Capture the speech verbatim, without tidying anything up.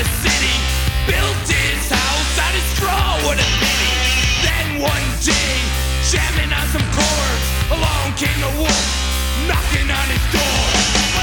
the city. Built his house out of straw, what a pity. Then one day, jamming on some chords, along came the wolf, knocking on his door.